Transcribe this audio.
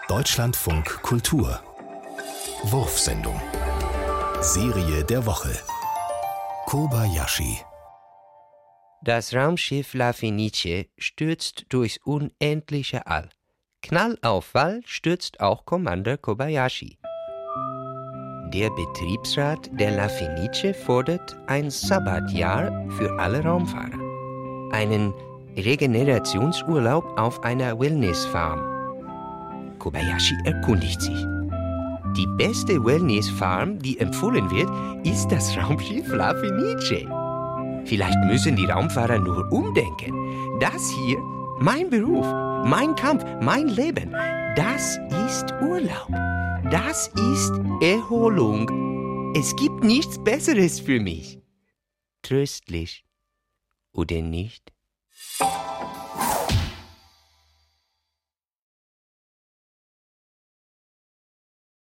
Deutschlandfunk Kultur Wurfsendung Serie der Woche Kobayashi. Das Raumschiff La Fenice stürzt durchs unendliche All. Knall auf Fall stürzt auch Commander Kobayashi. Der Betriebsrat der La Fenice fordert ein Sabbatjahr für alle Raumfahrer. Einen Regenerationsurlaub auf einer Wellness-Farm. Kobayashi erkundigt sich. Die beste Wellness-Farm, die empfohlen wird, ist das Raumschiff La Fenice. Vielleicht müssen die Raumfahrer nur umdenken. Das hier, mein Beruf, mein Kampf, mein Leben, das ist Urlaub. Das ist Erholung. Es gibt nichts Besseres für mich. Tröstlich, oder nicht?